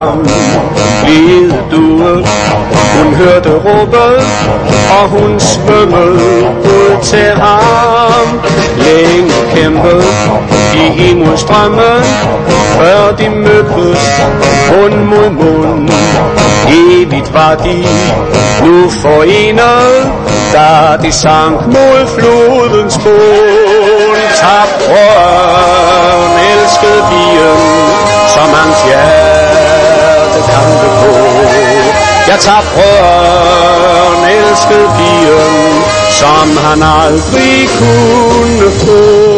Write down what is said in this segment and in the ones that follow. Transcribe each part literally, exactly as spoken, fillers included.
blide due. Hun hørte råbet, og hun svømmede ud til ham. Længe kæmpede de imod strømmen, før de mødtes mund mod mund. Evigt var de nu forenet, da de sank mod flodens bund. Tab brøden, elskede pigen, som hans hjerte tankede på. Jeg tab brøden, elskede pigen, som han aldrig kunne få.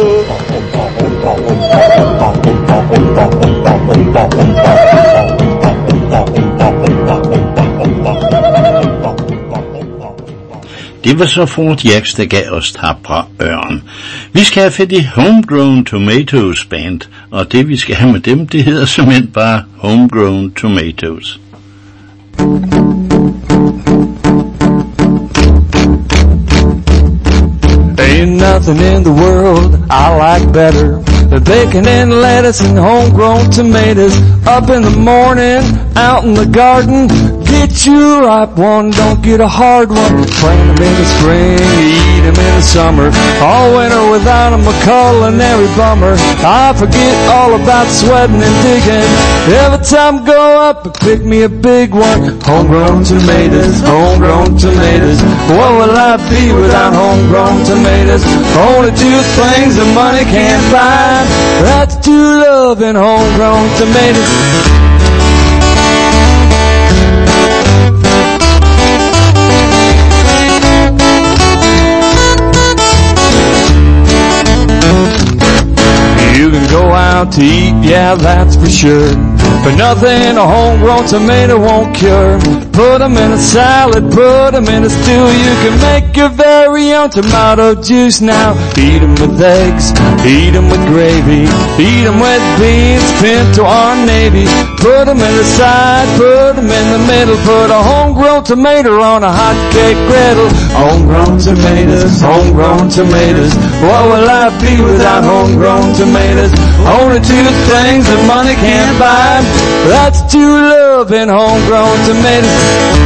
Det var så Fort Jacks, der gav os Tapre Ørn. Vi skal have fat i Homegrown Tomatoes Band, og det vi skal have med dem, det hedder simpelthen bare Homegrown Tomatoes. Ain't nothing in the world I like better than bacon and lettuce and homegrown tomatoes. Up in the morning, out in the garden, get you a ripe one, don't get a hard one. Plant them in the spring, eat them in the summer. All winter without them, a culinary bummer. I forget all about sweating and digging. Every time I go up, I pick me a big one. Homegrown tomatoes, homegrown tomatoes. What will I be without homegrown tomatoes? Only two things that money can't buy. That's true love and homegrown tomatoes. You can go out to eat, yeah, that's for sure. But nothing a homegrown tomato won't cure. Put them in a salad, put them in a stew. You can make your very own tomato juice now. Eat them with eggs, eat them with gravy, eat them with beans, pinto or navy. Put them in the side, put them in the middle. Put a homegrown tomato on a hot cake griddle. Homegrown tomatoes, homegrown tomatoes. What will I be without homegrown tomatoes? Only two things that money can't buy. That's true love and homegrown tomatoes.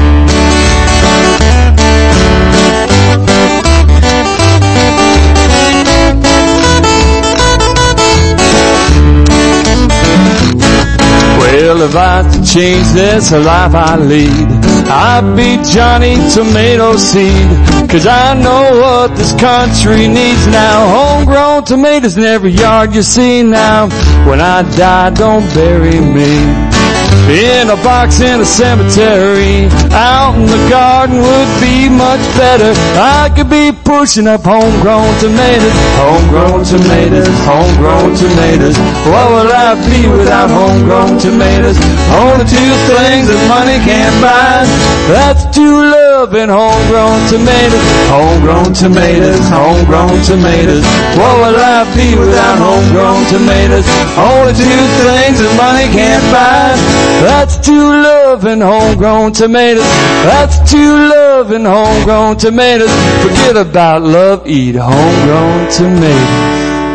Well, if I had to change this life I lead, I'd be Johnny Tomato Seed. Cause I know what this country needs now. Homegrown tomatoes in every yard you see now. When I die, don't bury me in a box in a cemetery. Out in the garden would be much better. I could be pushing up homegrown tomatoes. Homegrown tomatoes, homegrown tomatoes. What would I be without homegrown tomatoes? Only two things that money can't buy. That's true love and homegrown tomatoes. Homegrown tomatoes, homegrown tomatoes. What would I be without homegrown tomatoes? Only two things that money can't buy. That's true love and homegrown tomatoes. That's true love and homegrown tomatoes. Forget about love, eat homegrown tomatoes.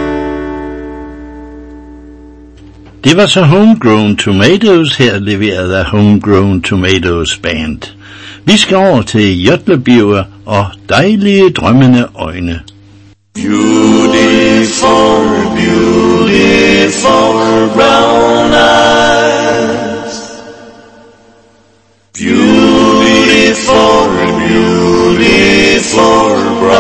Det var så Homegrown Tomatoes, her leveret af Homegrown Tomatoes Band. Vi skal over til Jøtlebiver og dejlige drømmende øjne. Beautiful, beautiful brown eyes. Beautiful, beautiful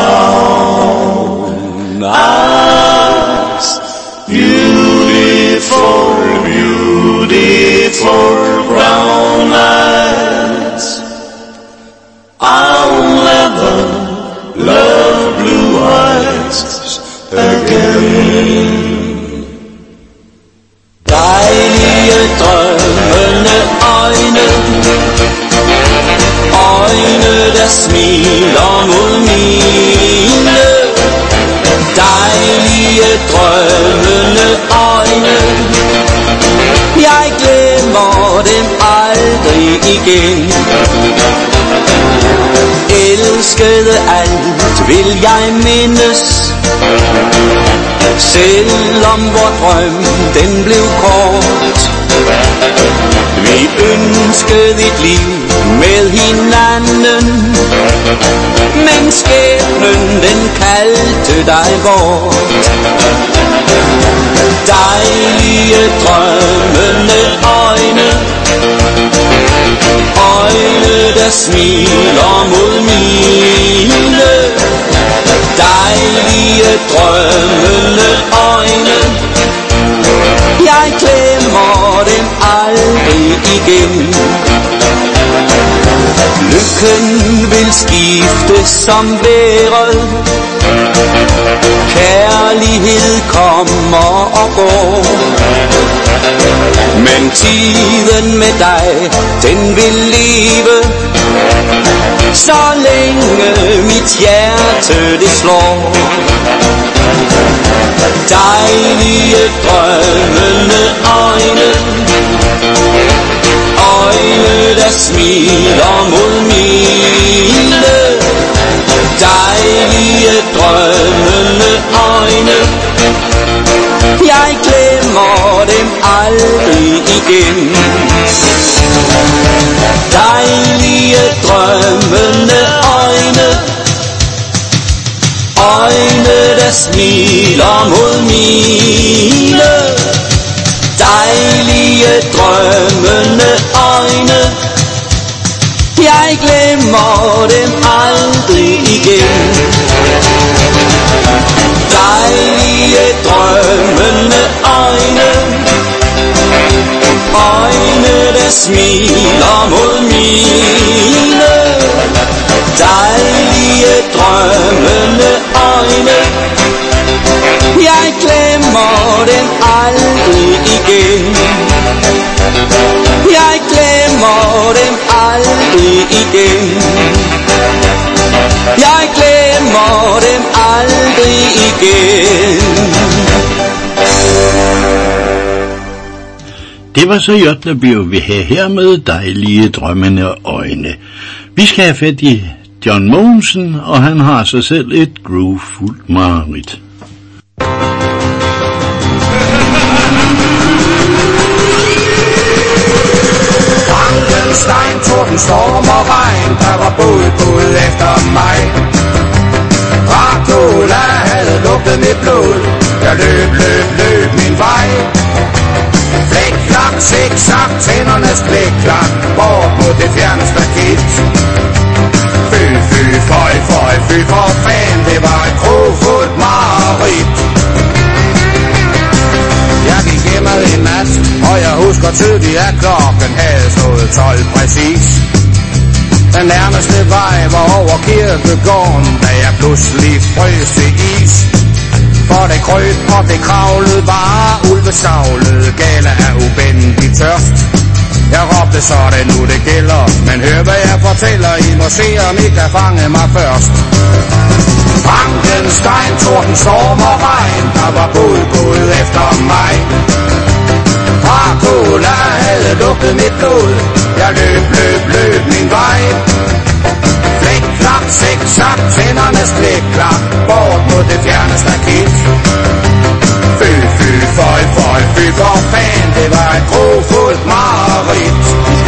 brown eyes. Beautiful, beautiful brown eyes. I'll never love blue eyes again. Dejlige drømmende øjne, øjne der smiler mod mine. Dejlige drømmende øjne, jeg glemmer dem aldrig igen. Elskede alt vil jeg mindes, selvom vor drøm den blev kort. elsket et liv med hinanden, men skæbnen den kaldte dig bort. Dejlige drømmende øjne, øjne der smiler mod mine. Dejlige drømmende øjne, jeg glemmer dem aldrig igen. Lykken vil skifte som vejret, kærlighed kommer og går, men tiden med dig, den vil leve, så længe mit hjerte det slår. Dejlige drømmende øjne, øjne der smiler mod mine. Dejlige drømmende øjne, jeg glemmer dem aldrig igen. Dejlige drømmende øjne, øjne der smiler mod mine. Dejlige drømmende øjne, jeg glemmer dem aldrig igen. Dejlige drømmende øjne, øjne der smiler mod mine. Dejlige drømmende øjne, jeg glemmer dem aldrig igen. Jeg glemmer dem aldrig igen. Jeg glemmer dem aldrig igen. Det var så Jøtlebjerg, vi havde her med dejlige drømmende øjne. Vi skal have fat i John Mogensen, og han har sig selv et groovefuldt mareridt. Frankenstein, torden, storm og regn, der var båd, båd efter mig. Dracula havde lugtet mit blod, jeg løb, løb, løb min vej. Flæk, klak, zigzag, tændernes blæk, klak, bort mod det fjerne staket. Fy, fy, føj, føj, fy for fan, det var et grofuldt mareridt. Jeg gik hjemme en nat, og jeg husker tydeligt, at klokken havde slået tolv præcis. Den nærmeste vej var over kirkegården, da jeg pludselig frøs til is. For det krøb og det kravlede bare, ulvesavlede gale af ubendig tørst. Jeg råbte, så det nu det gælder, men hør hvad jeg fortæller, I må se om I kan fange mig først. Frankenstein, torden, storm og regn, der var båd, båd efter mig. Dracula havde lugtet mit blod, jeg løb, løb, løb min vej. Flæk, klak, zigzag, tændernes blæk, klak, bort mod det fjerne staket. Fy, fy, føj, føj, fy for fan, det var et grofuldt mareridt.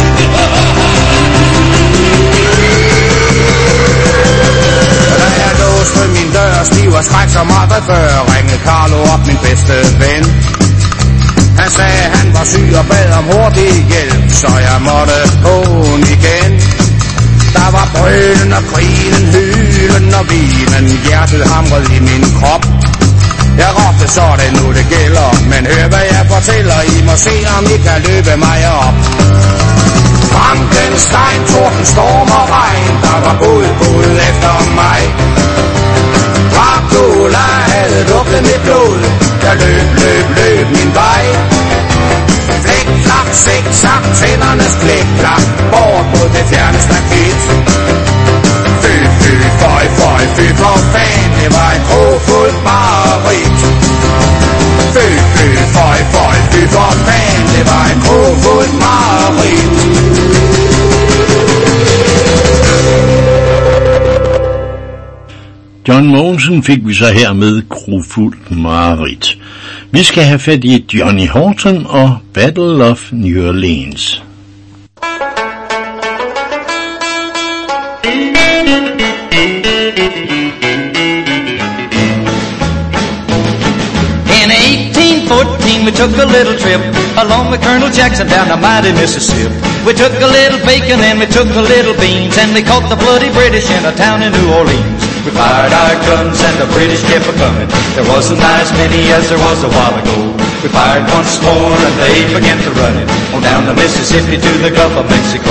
Da jeg låste min dør, stiv og skræk som aldrig før, ringede Carlo op, min bedste ven. Han sagde, han var syg og bad om hurtig hjælp, så jeg måtte på'n igen. Der var brølen og grinen, hylen og vinen, hjertet hamrede i min krop. Jeg råbte, så det nu det gælder, men hør hvad jeg fortæller, I må se om I kan løbe mig op. Frankenstein, torden, storm og regn, der var båd, båd efter mig. Dracula havde lugtet mit blod, jeg løb, løb, løb min vej. Flæk, klak, zigzag, tændernes blæk, klak, bort mod det fjerne staket. Fy, fy, føj, føj, fy for fan, det var et grofuldt mareridt. Fy, fy, føj, føj, fy for fan, det var et grofuldt mareridt. John Mogensen fik vi så her med grofuldt mareridt. Vi skal have fat i Johnny Horton og Battle of New Orleans. we took a little trip along with Colonel Jackson down the mighty Mississippi. We took a little bacon and we took a little beans, and we caught the bloody British in a town in New Orleans. We fired our guns and the British kept a-coming. There wasn't as many as there was a while ago. We fired once more and they began to run it on down the Mississippi to the Gulf of Mexico.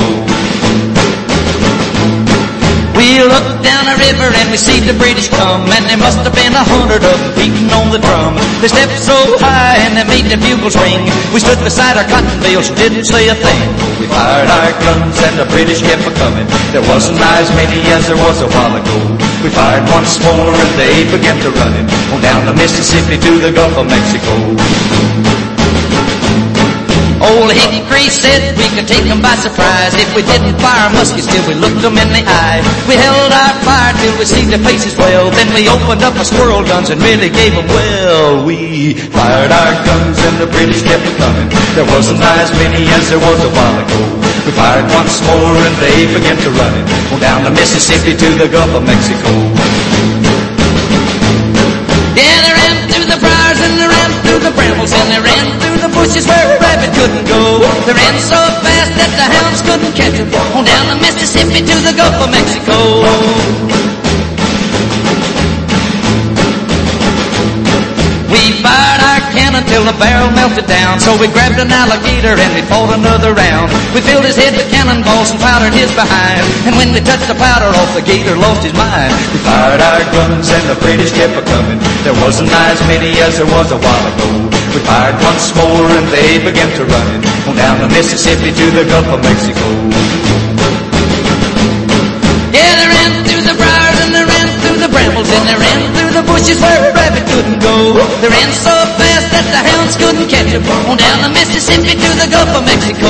We looked down the river and we see the British come, and there must have been a hundred of them beating on the drum. They stepped so high and they made the bugles ring. We stood beside our cotton bales and didn't say a thing. We fired our guns and the British kept a-coming. There wasn't as many as there was a while ago. We fired once more and they began to run it on down the Mississippi to the Gulf of Mexico. Old Hickory said we could take them by surprise if we didn't fire muskets till we looked them in the eye. We held our fire till we seen their faces well, then we opened up our squirrel guns and really gave them well. We fired our guns and the British kept coming. There wasn't as many as there was a while ago. We fired once more and they began to run it on down the Mississippi to the Gulf of Mexico. Yeah, they ran through the briars and they ran through the brambles and they ran through the bushes where a rabbit couldn't go. They ran so fast that the hounds couldn't catch them on down the Mississippi to the Gulf of Mexico. We fired our cannon till the barrel melted down, so we grabbed an alligator and we fought another round. We filled his head with cannonballs and powdered his behind, and when we touched the powder off, the gator lost his mind. We fired our guns and the British kept a-coming. There wasn't as many as there was a while ago. We fired once more and they began to run it on down the Mississippi to the Gulf of Mexico. Yeah, they ran through the briars and they ran through the brambles and they ran through the bushes where a rabbit couldn't go. They ran so fast that the hounds couldn't catch them on down the Mississippi to the Gulf of Mexico.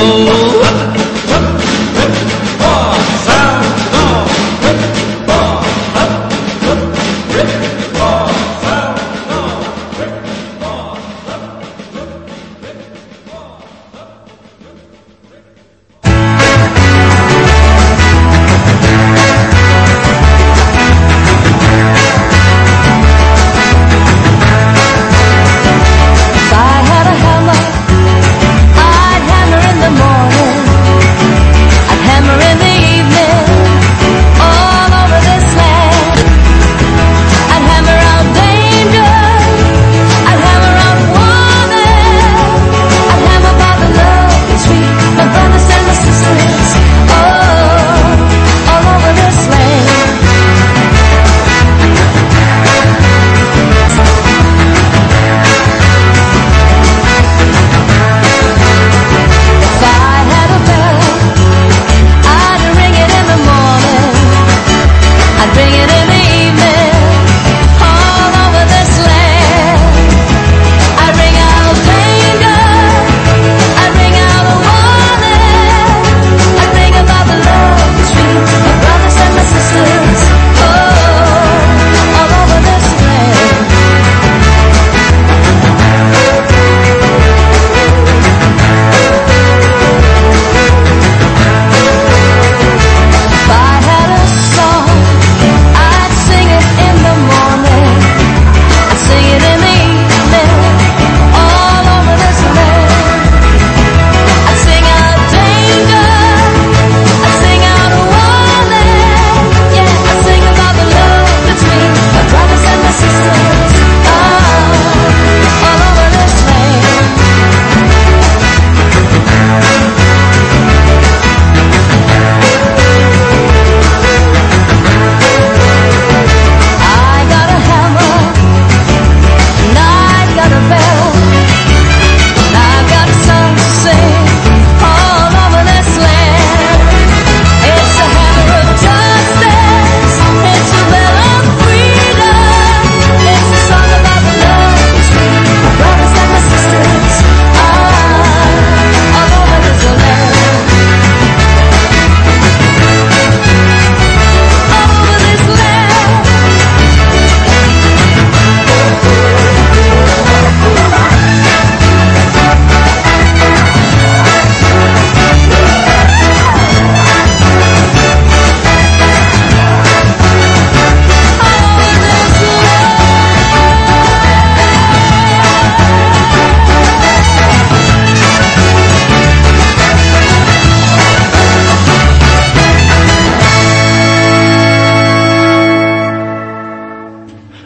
I'd hammer in the morning.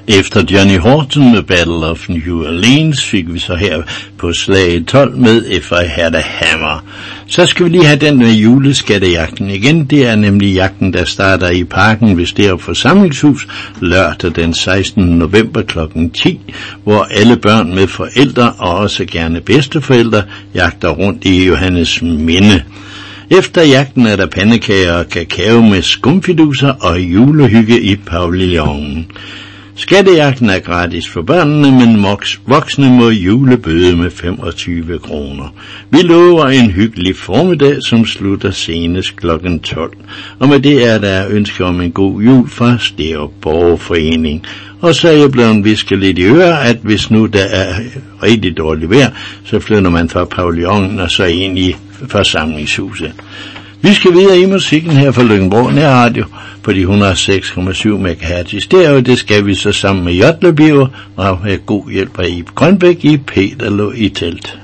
Efter Johnny Horton med Battle of New Orleans fik vi så her på slaget tolv med If I Had a Hammer. Så skal vi lige have den med juleskattejagten igen. Det er nemlig jagten, der starter i parken ved Sterup Forsamlingshus lørdag den sekstende november klokken ti, hvor alle børn med forældre og også gerne bedsteforældre jagter rundt i Johannes Minde. Efter jagten er der pandekager og kakao med skumfiduser og julehygge i pavillonen. Skattejagten er gratis for børnene, men voksne må julebøde med femogtyve kroner. Vi lover en hyggelig formiddag, som slutter senest klokken tolv. Og med det er der ønske om en god jul fra Sterup Borgerforening. Og så er jeg blevet visket lidt i øre, at hvis nu der er rigtig dårligt vejr, så flytter man fra pavillonen og så ind i forsamlingshuset. Vi skal videre i musikken her fra Løggenborg Nærradio på de et hundrede og seks komma syv megahertz i stereo. Det skal vi så sammen med Jotlebiver og have god hjælp af Ib Grønbæk i Peter lå i telt.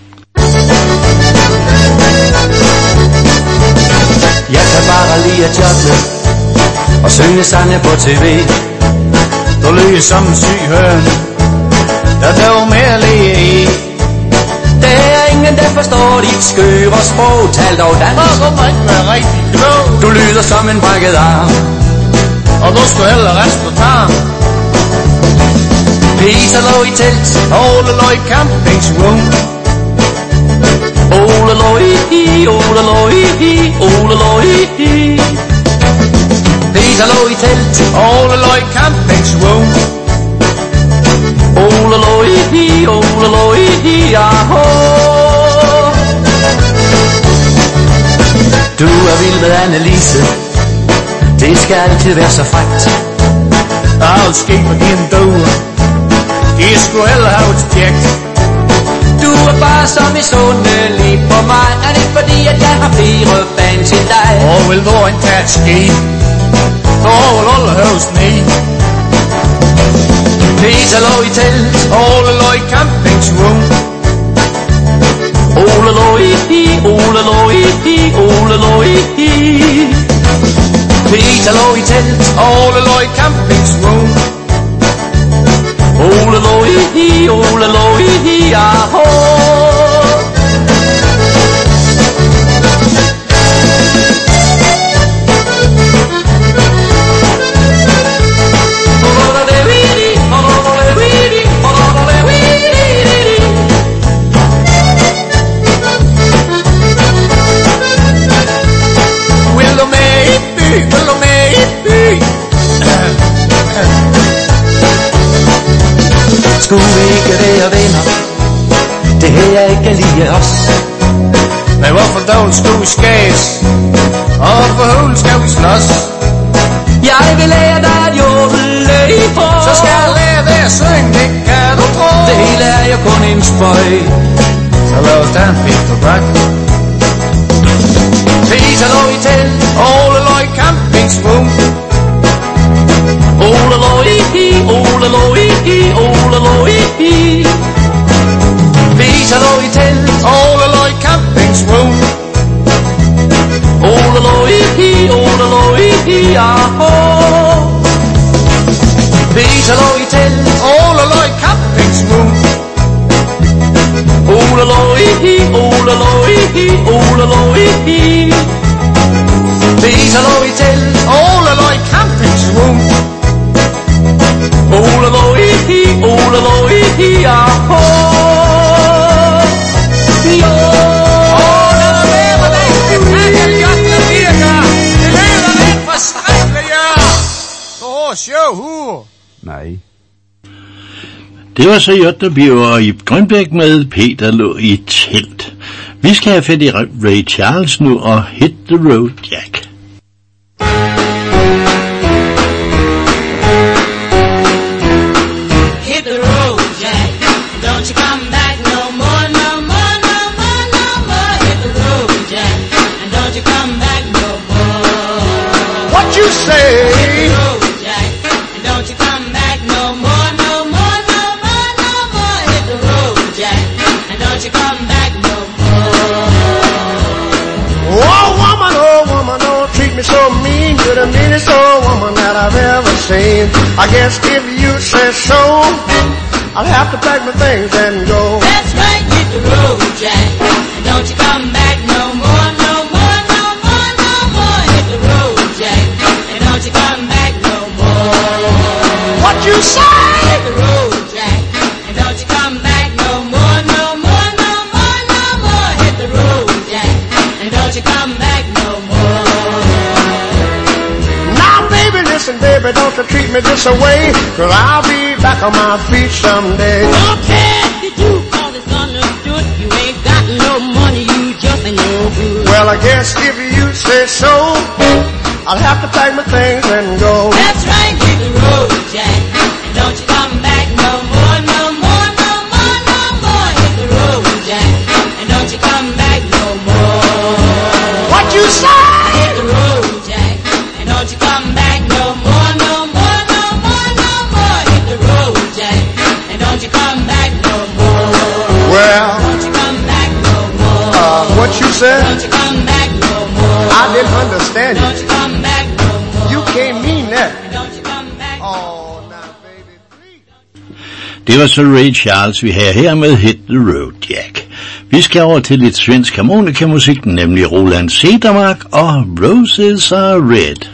Jeg kan bare lide at jotle og synge sange på tv. Du lyder som en syg høne, der dog med at læge i. Der er ingen, der forstår dit skøre sprog. Tal dog dansk. Hvor må ikke være rigtig klog. Du lyder som en brækket arm, og du skal heller rest på tarm. Peter lå i telt, Ole lå i campingsvogn. Ole lå i hi, Ole lå i hi, Ole lå i hi. Peter lå i telt, Ole lå i campingsvogn. Ole lå i hi, Ole lå i hi, aho. Du er vild med Annelise, det skal altid være så frækt. Alt ske på dine døde, de skulle heller have et tjekt. Du er bare så misundelig på mig, er det ikke fordi, at jeg har flere fans end dig? Og vil du en kat ske, så vil alle høres ned. Peter lå i telt, Ole lå i campingsvogn. Ole lå i hi, Ole lå i hi, Ole lå i hi. Peter lå i telt, Ole lå i campingsvogn. Ole lå i hi, Ole lå i hi, aho. Skulle vi ikke være venner, det her er ikke lige os. Men hvorfor dog skulle vi skæs, og hvorfor hulen skal vi slås? Jeg vil lære dig at jodle i hår, så skal jeg lære dig at synge, det kan du tro. Det hele er jo kun en spøj, så lad os danse Peter Brak. Peter lå i telt, Ole lå i campingsvogn. Ole lå i hi, Ole lå i hi, Ole lå i hi. Peter lå i telt, Ole lå i campingsvogn. Ole lå i hi, Ole lå i hi, aho. Peter lå i telt, Ole lå i campingsvogn. Ole lå i hi, Ole lå i hi, Ole lå i hi. Peter lå i telt, Ole lå i campingsvogn. Ole lå i hi, Ole lå i hi, aho. Jo. Åh, lad mig være med dig, det kan jeg Jotne virker. Det lyder lidt forskrækkeligt, ja. Så hår sjov, hur. Nej. Det var så Jotlebiver og Ib Grønbæk med Peter lå i telt. Vi skal have fat i Ray Charles nu og Hit the Road Jack. Hit the road, Jack. Don't you come back no more, no more, no more, no more. Hit the road, Jack. And don't you come back no more. What you say? Hit the road, Jack. And don't you come back no more, no more, no more, no more. Hit the road, Jack. And don't you come back no more. Oh woman, oh woman, don't treat me so mean. You're the meanest old woman woman that I've ever seen. I guess if you say so, I'll have to pack my things and go. That's right, hit the road, Jack. And don't you come back no more, no more, no more, no more. Hit the road, Jack. And don't you come back no more. What you say? Hit the road, Jack. And don't you come back no more, no more, no more, no more. Hit the road, Jack. And don't you come back no more. Now, baby, listen, baby, don't you treat me this away, 'cause I'll be back on my feet someday. Don't care if you do, 'cause it's understood. You ain't got no money, you just ain't no good. Well, I guess if you say so, I'll have to pack my things and go. That's right, hit the road, Jack. And don't you come back no more, no more, no more, no more. Hit the road, Jack. And don't you come back no more. What you say? Hit the road, Jack. And don't you come back no more, no more, no more, no more. Hit the road, Jack. And don't you come back no more. Well, Don't you come back no more. uh, what you said? Don't you come back no more. I didn't understand Don't you. you come back no more. You can't mean that. Don't you come back. Oh, now, baby, please. Det var så Ray Charles, vi har her med Hit the Road Jack. Vi skal over til lidt svensk harmonikamusik, nemlig Roland Cedermark og Roses Are Red.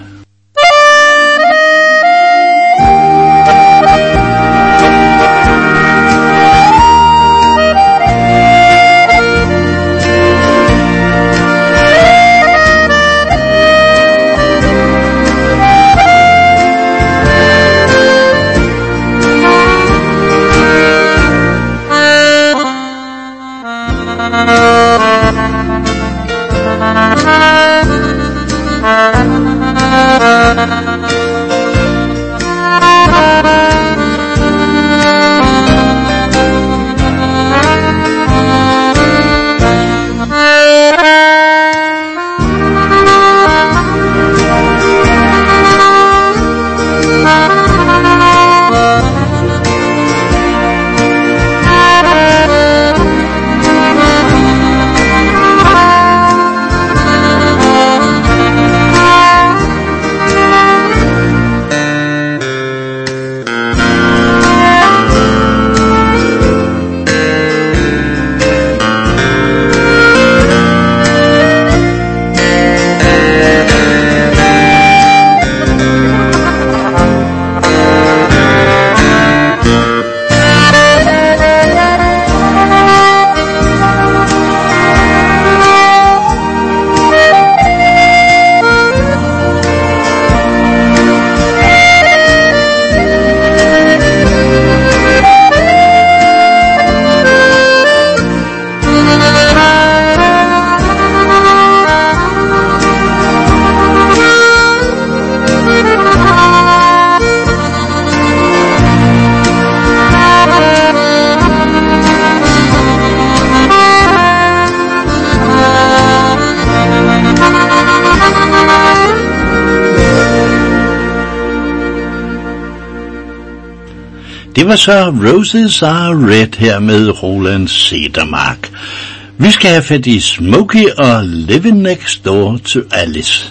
Det var så Roses Are Red her med Roland Cedermark. Vi skal have fat i Smokey og Living Next Door to Alice.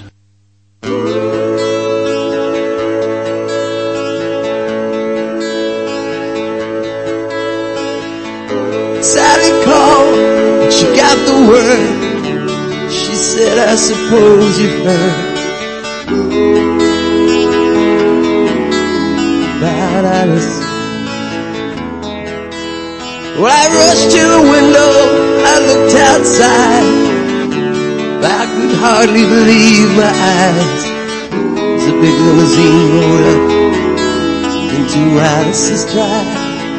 Sally called, she got the word. She said, I suppose you've heard about Alice. Well, I rushed to the window, I looked outside, but I could hardly believe my eyes. As a big limousine rolled up into Alice's drive.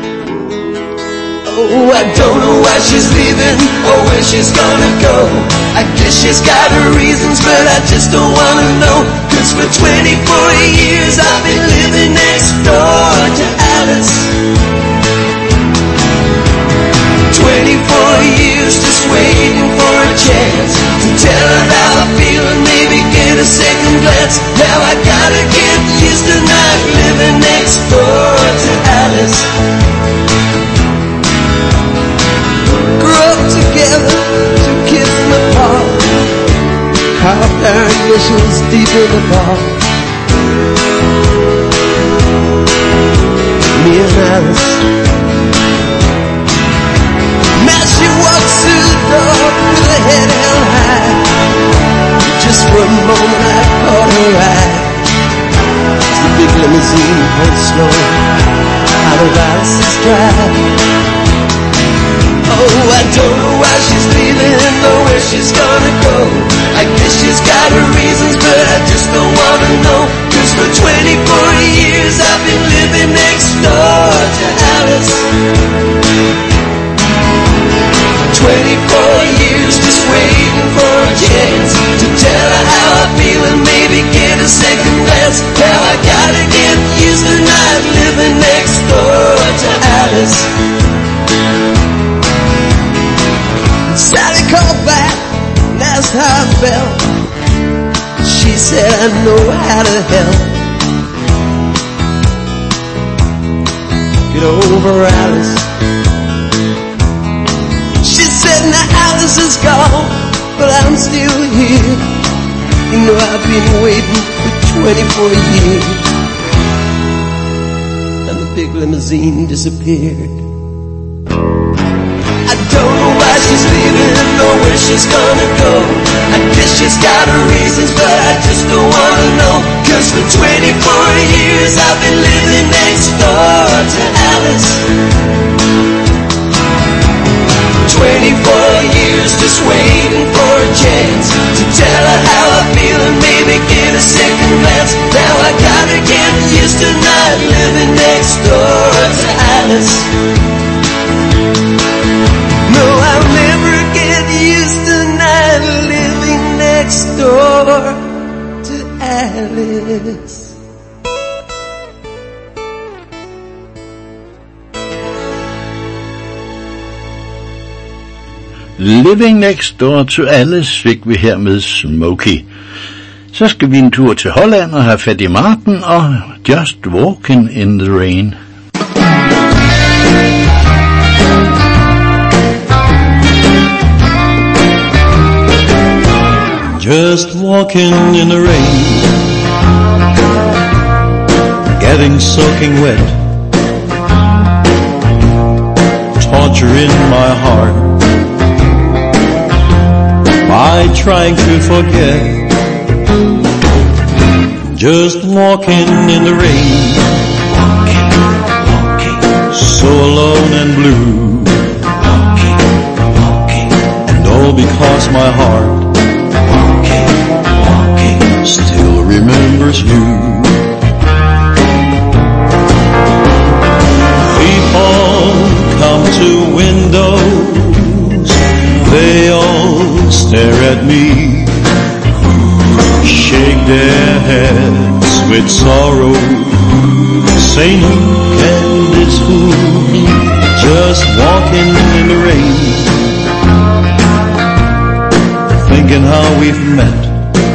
Oh, I don't know why she's leaving or where she's gonna go. I guess she's got her reasons, but I just don't wanna know. 'Cause for twenty-four years I've been living next door to Alice. twenty-four years just waiting for a chance to tell her how I feel and maybe get a second glance. Now I gotta get used to not living next door to Alice. Grew up together, two kids apart, carved our initials deep in the bark. Me and Alice. Now she walks through the door with her head held high. Just for a moment I caught her eye. As the big limousine pulled slow out of Alice's drive. Oh, I don't know why she's leaving or where she's gonna go. I guess she's got her reasons, but I just don't wanna know. Cause for twenty-four years I've been living next door to Alice. twenty-four years just waiting for a chance to tell her how I feel and maybe get a second glance. Now I gotta get used to not living next door to Alice. Sally called back and asked how I felt. She said I know how to help. Get over Alice. She said now Alice is gone, but I'm still here. You know I've been waiting for twenty-four years. And the big limousine disappeared. I don't know why she's leaving or where she's gonna go. I guess she's got her reasons, but I just don't wanna know. Cause for twenty-four years I've been living next door to Alice. twenty-four years just waiting for a chance to tell her how I feel and maybe get a second glance. Now I gotta get used to not living next door to Alice. No, I'll never get used to not living next door to Alice. Living Next Door to Alice fik vi her med Smokey. Så skal vi en tur til Holland og have fat i Martin og Just Walking in the Rain. Just walking in the rain, getting soaking wet, torture in my heart, by trying to forget. Just walking in the rain, walking, walking, so alone and blue, walking, walking, and all because my heart still remembers you. People come to windows, they all stare at me, shake their heads with sorrow, saying who can this fool be? Just walking in the rain, thinking how we've met,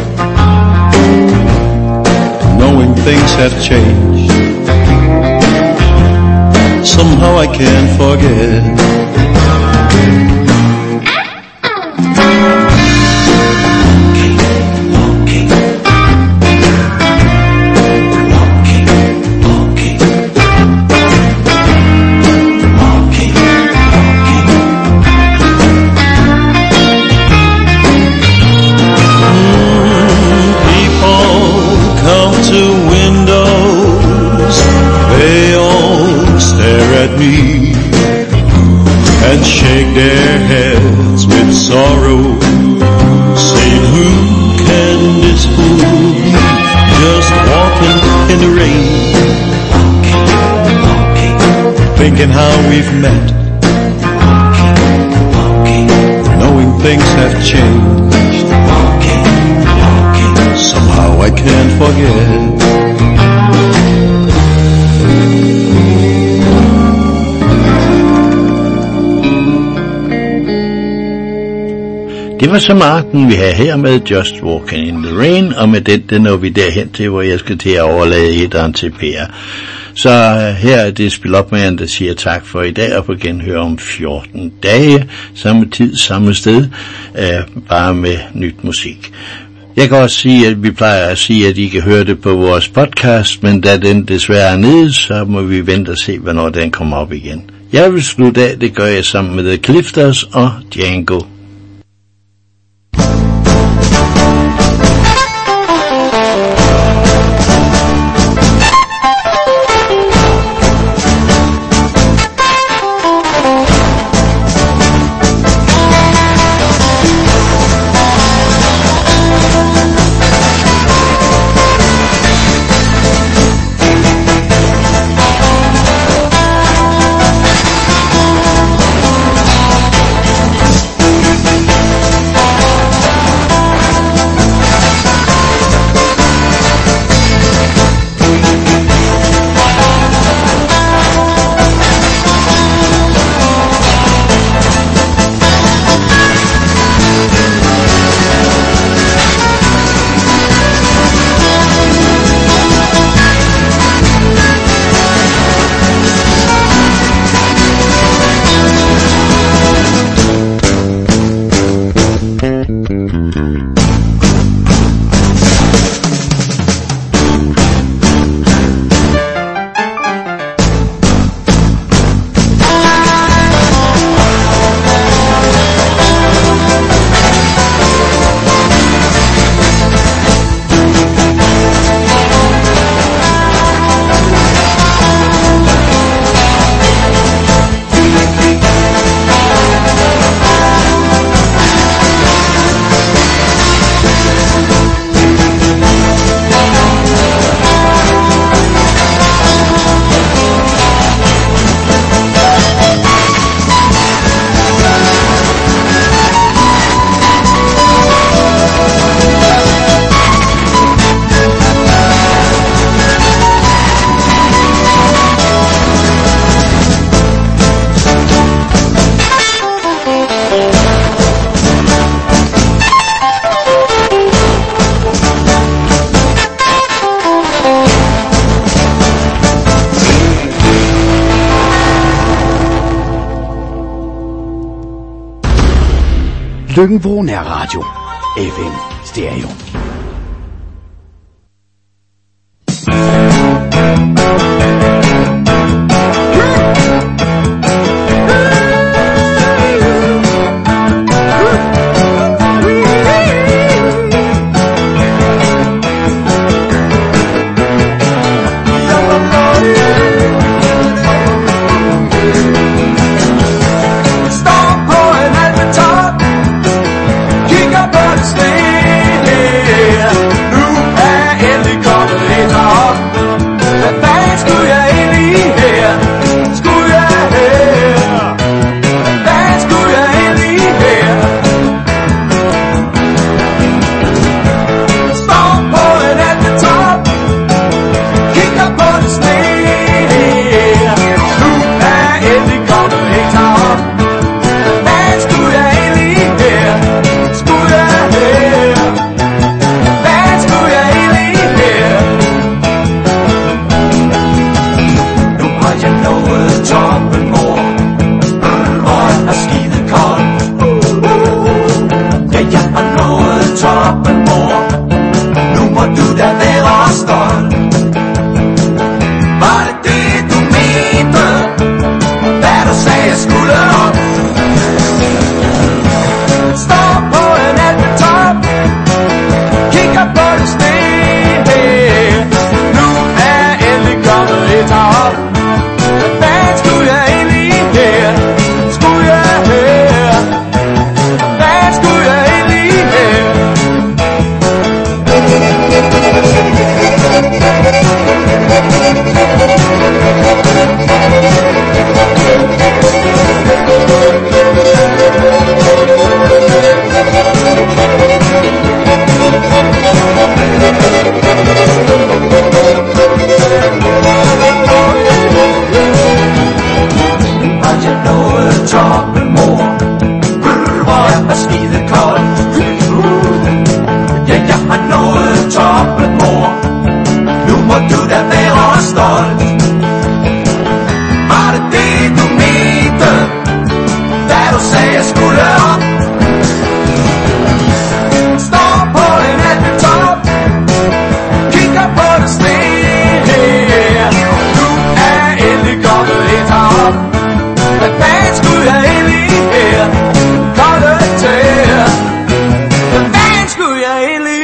knowing things have changed. Somehow I can't forget. And shake their heads with sorrow, saying who can this fool be? Just walking in the rain, walking, walking, thinking how we've met, walking, walking, knowing things have changed, walking, walking, somehow I can't forget. Det var så Martin, vi har her med Just Walking in the Rain, og med den, den når vi derhen til, hvor jeg skal til at overlade etteren til Per. Så her er det spilopmageren, der siger tak for i dag, og på genhør om fjorten dage, samme tid, samme sted, øh, bare med nyt musik. Jeg kan også sige, at vi plejer at sige, at I kan høre det på vores podcast, men da den desværre er nede, så må vi vente og se, hvornår den kommer op igen. Jeg vil slutte af, det gør jeg sammen med The Clifters og Django. Løkken-Vrå Nærradio. F M Stereo. Stop blowing at the top. Kick up on the stage.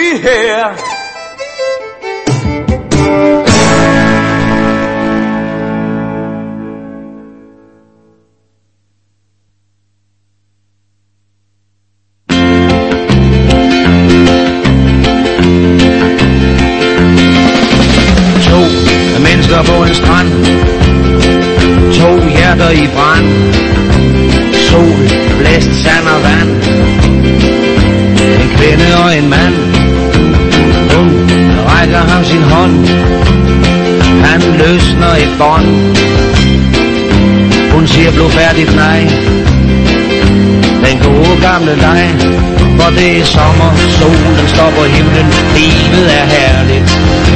here. Mennesker på en strand, to hjerter i brand, sol, blæst, sand og vand, en kvinde og en mand. Hun rækker ham sin hånd, han løsner et bånd. Hun siger blodfærdigt nej, den gode gamle leg, for det er sommer, solen står på himlen, livet er herligt.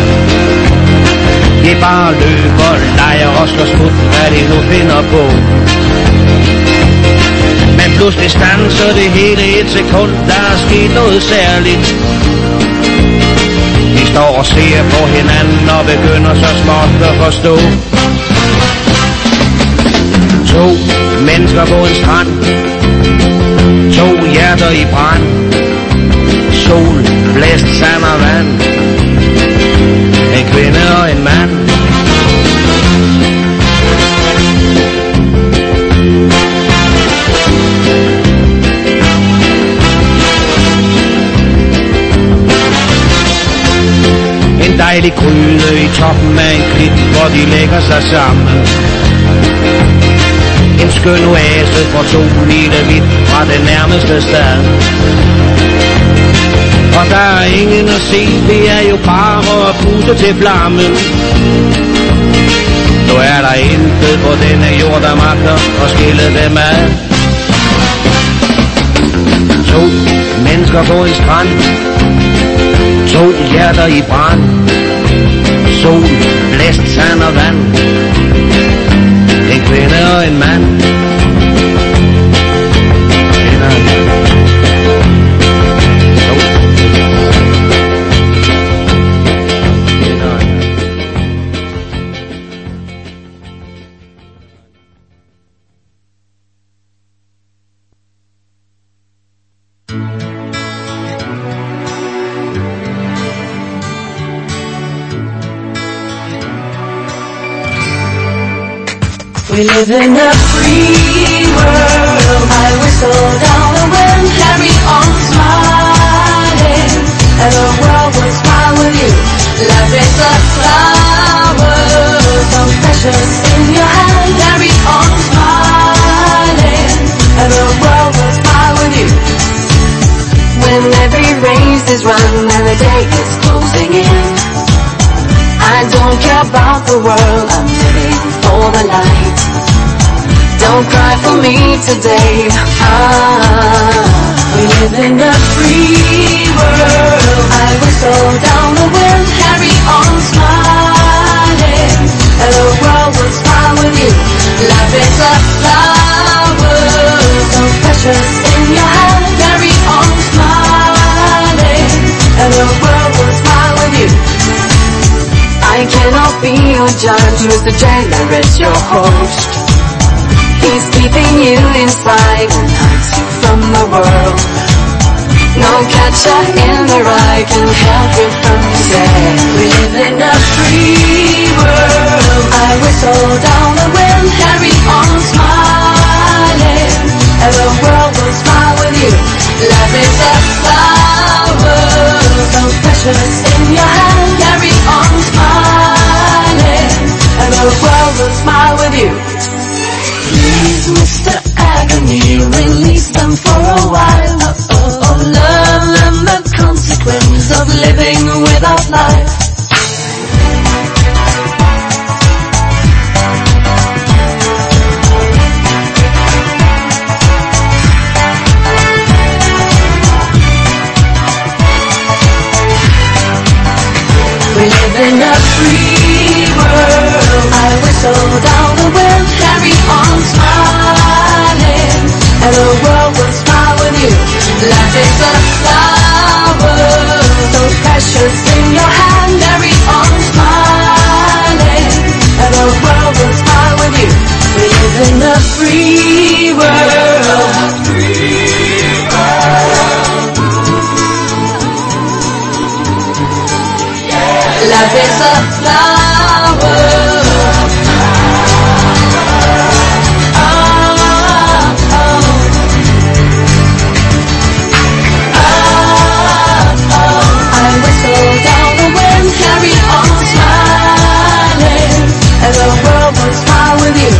Det bare løber, leger og slår smut, hvad de nu finder på. Men pludselig standser det hele et sekund, der er sket noget særligt. De står og ser på hinanden og begynder så småt at forstå. To mennesker på en strand, to hjerter i brand, sol, blæst, sand og vand, en kvinde og en mand. En dejlig gryde i toppen af en klit, hvor de lægger sig sammen. En skøn oase for to lille vidt fra det nærmeste sted. Og der er ingen at se, det er jo bare at puste til flammen. Nu er der intet på denne jord, der magter at skille dem ad. To mennesker på en strand, to hjerter i brand, sol, blæst, sand og vand, en kvinde og en mand. We live in a free world. I whistle down the wind, carry on smiling, and the world will smile with you. Life is a flower, so precious in your hand. Carry on smiling, and the world will smile with you. When every race is run and the day is closing in, I don't care about the world, I'm living for the light. Don't cry for me today, ah, we live in a free world. I whistle down the wind, carry on smiling, and the world will smile with you. Life is a flower, so precious in your hand. Carry on smiling, and the world will smile with you. I cannot be your judge, Mister Jailer is your host. He's keeping you inside and hides you from the world. No catcher in the rye can help you from today. We live in a free world. I whistle down the wind, carry on smiling, and the world will smile with you. Life is a flower, so precious in your hand. Carry on smiling, and the world will smile with you. Please, Mister Agony, release them for a while. Oh, oh, oh, learn them the consequence of living without life. We live in a free world. I whistle down the wind, carry on smiling, and the world will smile with you. Life is a flower, so precious in your hand. Life is a flower. Carry on smiling, and the world will smile with you.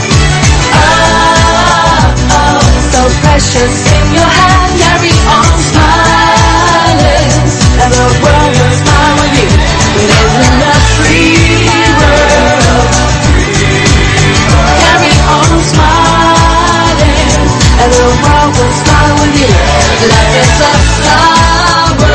Oh, oh, so precious in your hand. Carry on smiling, and the world will smile with you. We live in a free world. Carry on smiling, and the world will smile with you. Life is a flower.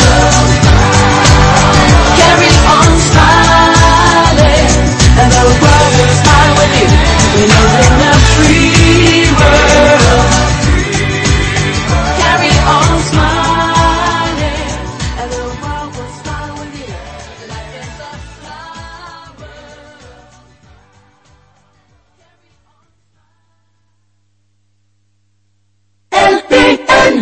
Carry on smiling, and the world will smile with you. We live in a free world. Carry on smiling, and the world will smile with you. Life is a flower. L B N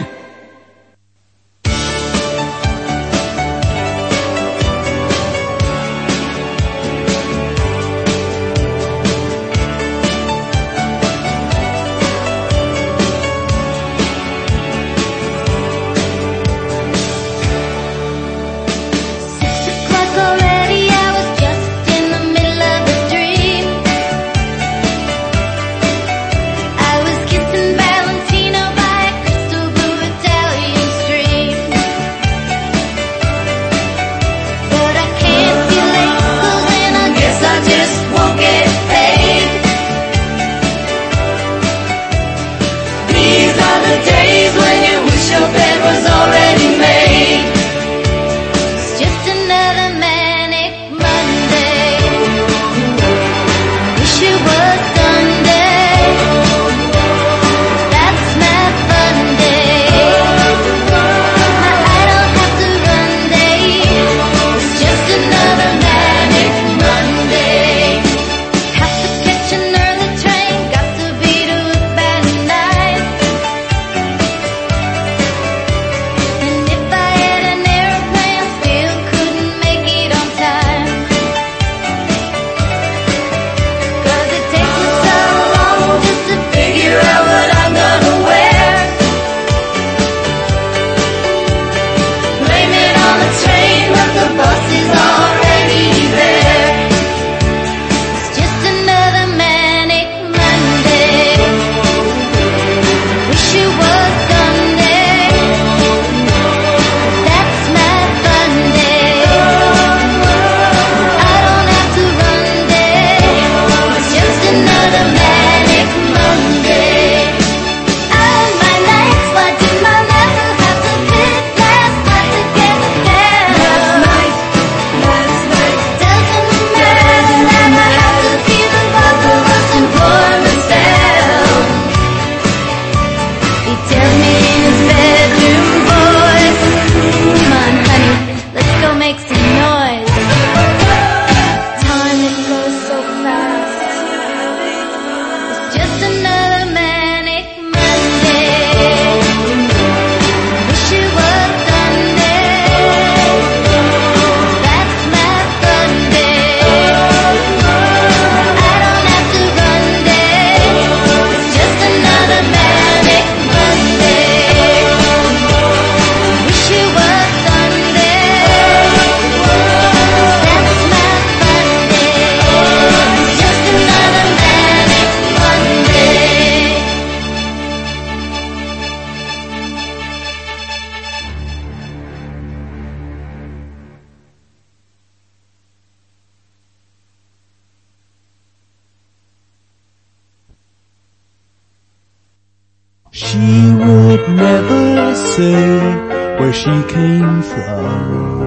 She would never say where she came from.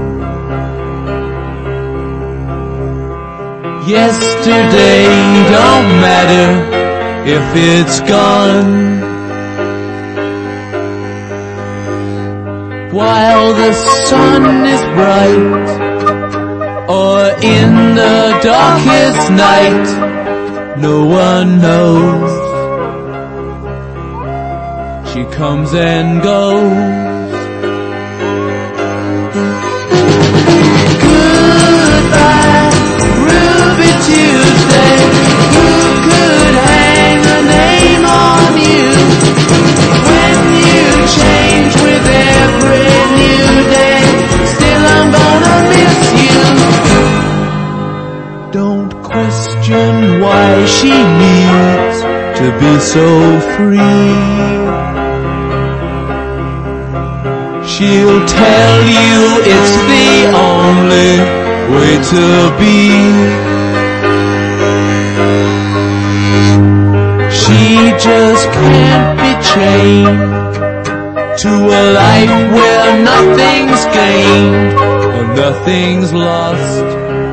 Yesterday don't matter if it's gone. While the sun is bright, or in the darkest night, no one knows. She comes and goes. Good she needs to be so free. She'll tell you it's the only way to be. She just can't be chained to a life where nothing's gained and nothing's lost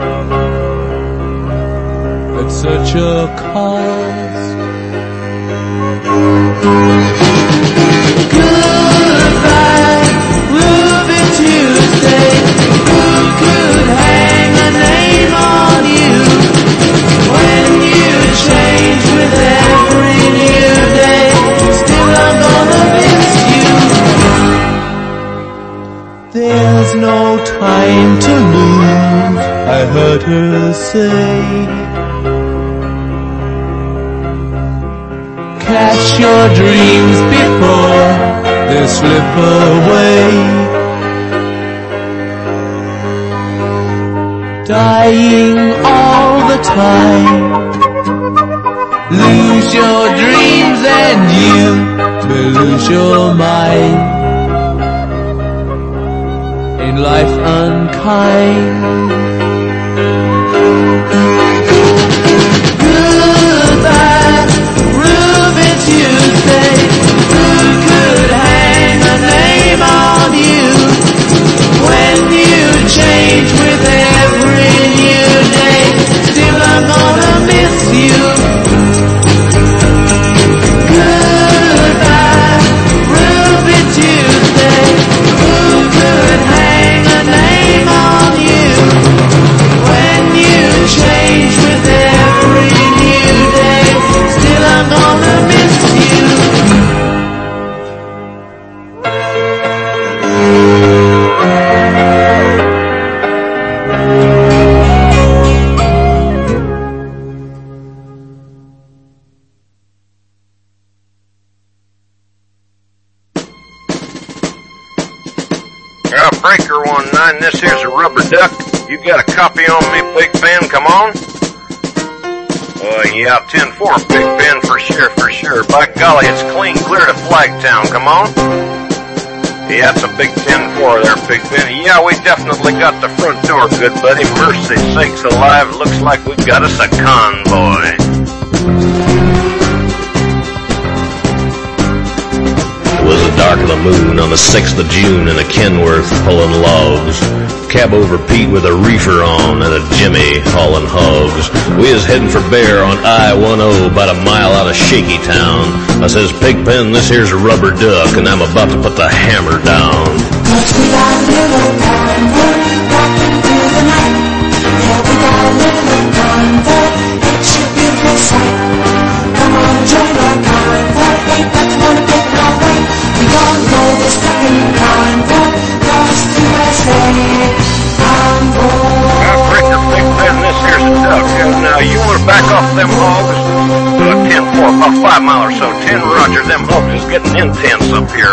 at such a cost. Goodbye, Ruby Tuesday. Who could hang a name on you when you change with every new day? Still I'm gonna miss you. There's no time to lose, I heard her say. Catch your dreams before they slip away. Dying all the time. Lose your dreams and you will lose your mind. Ain't life unkind? Goodbye, Ruby Tuesday. Who could hang a name on you when you change with every new day? Still I'm gonna miss you. Goodbye, Ruby Tuesday. Who could hang a name on you when you change with every new day? Still I'm gonna miss you. Uh, breaker one nine, this here's a rubber duck. You got a copy on me, Big Ben? Come on. Uh, yeah, ten four, Big Ben, for sure, for sure. By golly, it's clean clear to Flagtown. Come on. Yeah, it's a big ten four there, Big Ben. Yeah, we definitely got the front door, good buddy. Mercy sakes alive, looks like we've got us a convoy. It was the dark of the moon on the sixth of June in a Kenworth pulling logs. Cab over Pete with a reefer on and a Jimmy hauling hogs. We was heading for Bear on I ten, about a mile out of Shaky Town. I says, Pigpen, this here's a rubber duck, and I'm about to put the hammer down. Cause we got a little convoy rocking through the night. Yeah, we got a little convoy, it's a beautiful sight. Come on, join our convoy, ain't nothing gonna get in our way. We gon' go the second convoy, across the U S A. Convoy. Uh, breaker, Big Ben, this here's a duck. Uh, now, you want to back off them hogs? Uh, ten four, about five mile or so. ten, roger, them hogs is getting intense up here.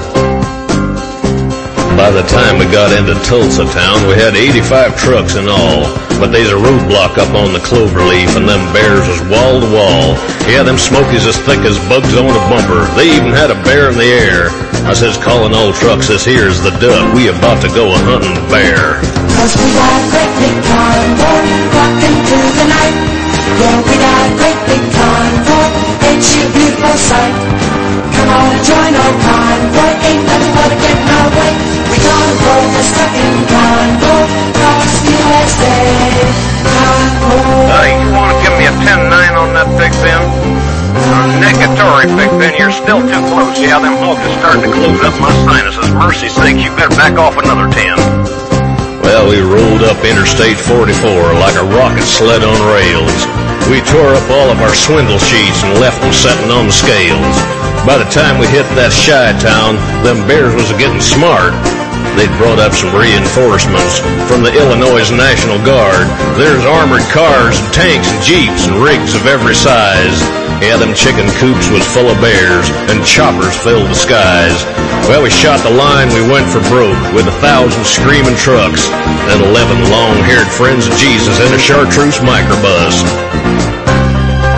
By the time we got into Tulsa town, we had eighty-five trucks in all. But there's a roadblock up on the Cloverleaf, and them bears was wall to wall. Yeah, them smokies as thick as bugs on a bumper. They even had a bear in the air. I says, calling all trucks, this here's the duck. We about to go a hunting bear. Cause we got a great big convoy rocking through the night. Yeah, we got a great big convoy, it's a beautiful sight. Come on and join our convoy, ain't nothing but a getting our way. We gonna go the second convoy, across the U S A. Convoy. Uh, you want to give me a ten nine on that, Big Ben? Uh, negatory, Big Ben, you're still too close. Yeah, them hogs are starting to close up my sinuses. Mercy sakes, you better back off another ten. Well, we rolled up Interstate forty-four like a rocket sled on rails. We tore up all of our swindle sheets and left them setting on the scales. By the time we hit that shy town, them bears was getting smart. They'd brought up some reinforcements from the Illinois National Guard. There's armored cars and tanks and jeeps and rigs of every size. Yeah, them chicken coops was full of bears, and choppers filled the skies. Well, we shot the line, we went for broke, with a thousand screaming trucks, and eleven long-haired friends of Jesus in a chartreuse microbus.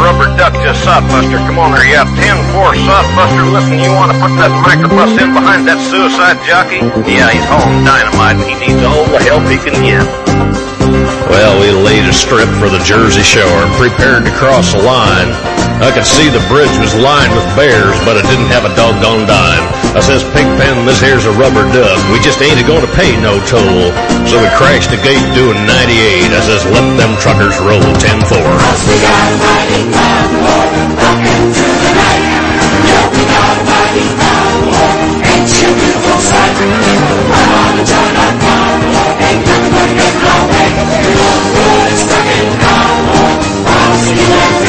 Rubber Duck just Sodbuster. Come on there, yeah, ten four Sodbuster. Listen, you want to put that microbus in behind that suicide jockey? Yeah, he's hauling dynamite and he needs all the help he can get. Well, we laid a strip for the Jersey Shore and prepared to cross the line. I could see the bridge was lined with bears, but it didn't have a doggone dime. I says, Pigpen, this here's a rubber duck. We just ain't going to pay no toll. So we crashed the gate doing ninety-eight. I says, let them truckers roll ten four. Cause we got a mighty pound war, rockin' through the night. Yeah, we got a mighty pound war. Ain't you a beautiful sight? Run on and turn that pound war. Ain't nothing but good long way. It's rockin' pound war. I'll see you later.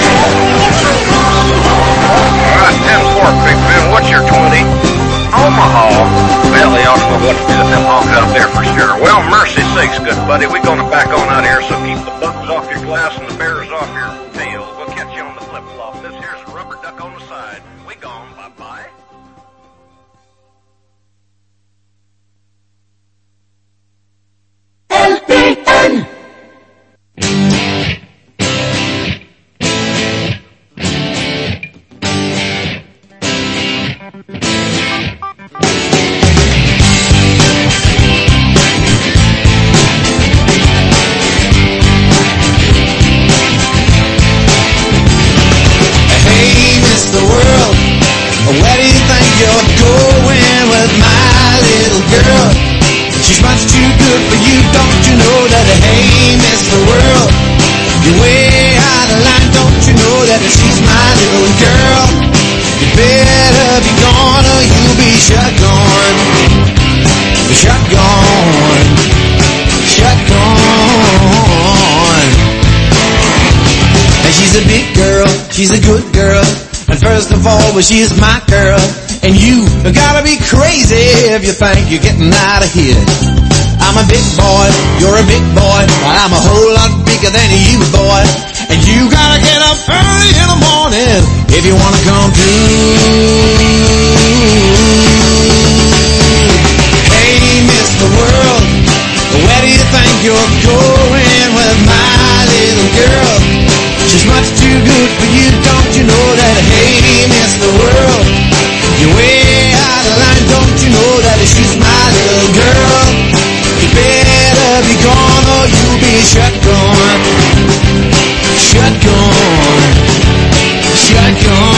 Alright, ten four, Pigpen, what's your twenty? Omaha. Well, they ought to know what to do with them honks out there for sure. Well, mercy sakes, good buddy, we're going to back on out here, so keep the bugs off your glass and the bears off your tail. We'll catch you on the flip-flop. This here's a Rubber Duck on the side. We gone. Bye-bye. L P N Where do you think you're going with my little girl? She's much too good for you, don't you know that? Hey, Mister World, you're way out of line, don't you know that? She's my little girl. You better be gone or you'll be shut gone. Shut gone. Shut gone. And she's a big girl, she's a good girl. And first of all, well, she is my girl. And you gotta be crazy if you think you're getting out of here. I'm a big boy, you're a big boy, but I'm a whole lot bigger than you, boy. And you gotta get up early in the morning if you wanna come through. Hey, Mister World, where do you think you're going with my little girl? She's much too good for you, don't you know that? Hey, Mister World, you're way out of line, don't you know that? She's my little girl. You better be gone or you'll be shut gone. Shut gone. Shut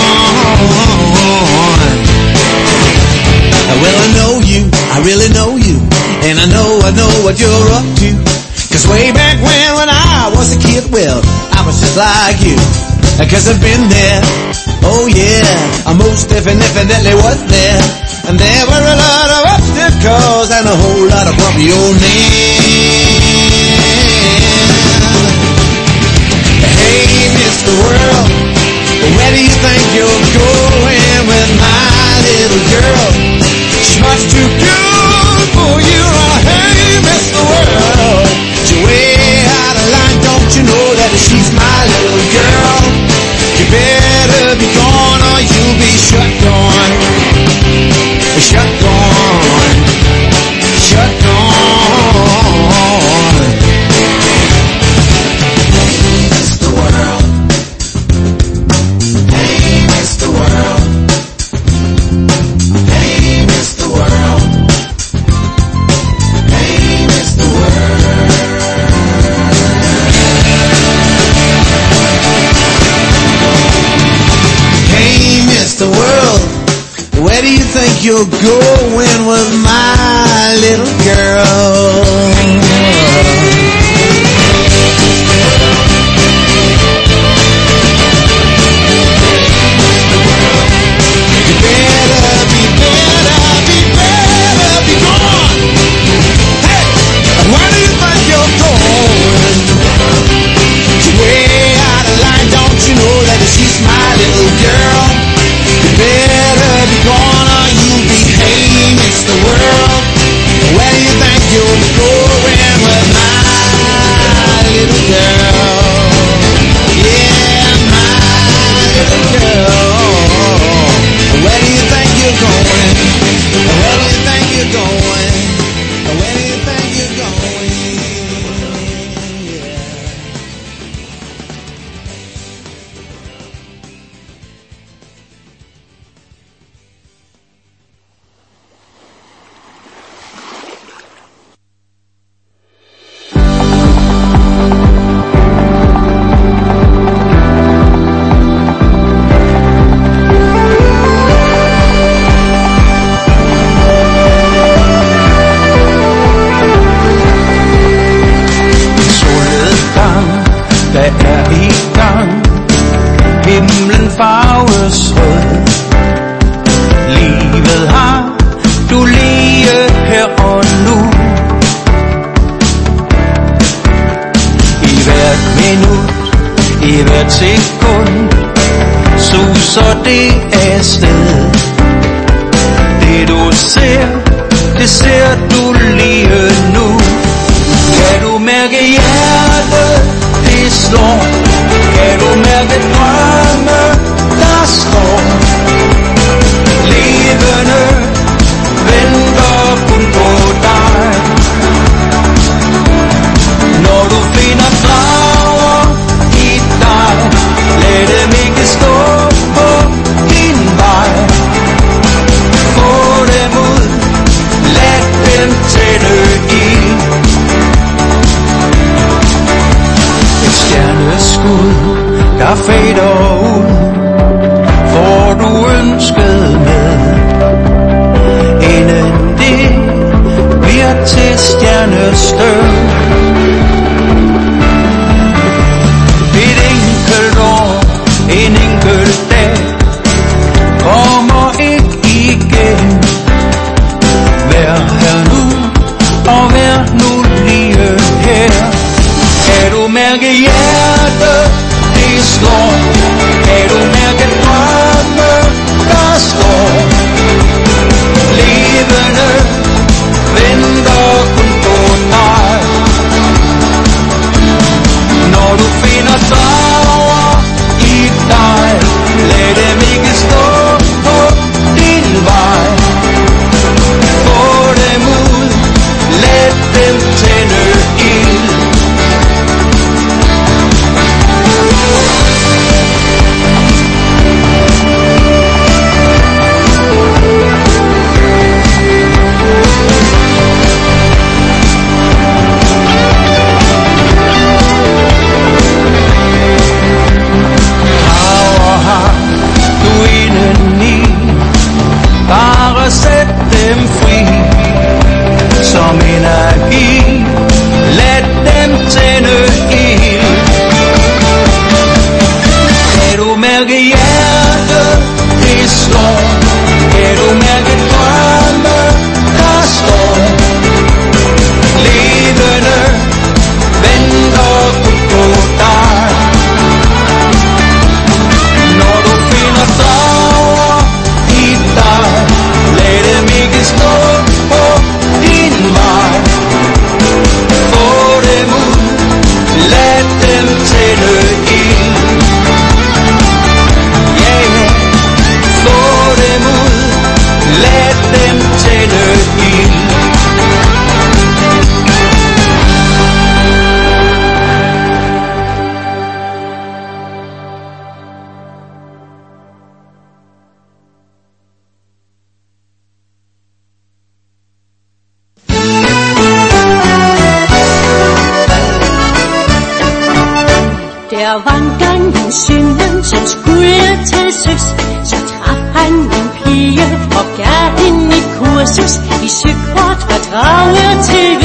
gone. Well, I know you, I really know you, and I know, I know what you're up to. Cause way back when, when I was a kid, well, I was just like you. Cause I've been there, oh yeah, I most definitely was there. And there were a lot of obstacles and a whole lot of grumpy old men. Hey, Mister World, where do you think you're going with my little girl? She's much too good for you. Oh, hey, Mister World, you're way out of line, don't you know that she's my little girl? You better be gone or you'll be shut gone. Shut gone. Shut gone. Mister World. Hey, Mister World. Hey, Mister World. Hey, Mister World. Hey, Mister World, where do you think you're going with my little girl? You better be, better be, better be gone. Hey, where do you think you're going? You're way out of line, don't you know that she's my little girl? You better be gone or you'll be, hey, Mister World. et sekund suser det afsted. Det du ser, det ser du lige nu. Kan du mærke hjertet, det slår? Kan du mærke drømme, der står? Levende venter kun på dig. Når du finder drager i dig, lad dem ikke stå på din vej. Få dem ud, lad dem tænde ild. Et stjerneskud, der fader ud, får du ønsket med. Inden det bliver til stjernestøv. Et enkelt år, en enkelt dag, kommer ikke igen. Vær her nu, og vær nu lige her. Kan du mærke hjertet, det slår? Kan du mærke drømme, der står? Levende venter kun på dig. Når du finder drager i dig, lad dem ikke stå på din vej. Få dem ud, lad dem tænde ild. Bare sæt dem fri som energi. Lad dem tænde ild. Kan du mærke hjertet, det slår? Kan du mærke drømme, der står? Levende venter kun på dig. Når du finder drager i dig, lad dem ikke stå på din vej. Få dem ud, lad dem tænde ild. Ja, ja, få dem ud, lad dem tænde ild. Der var engang en synden, som skulle til søs. Så traf han en pige og gav hende et kursus i søkort fra drage til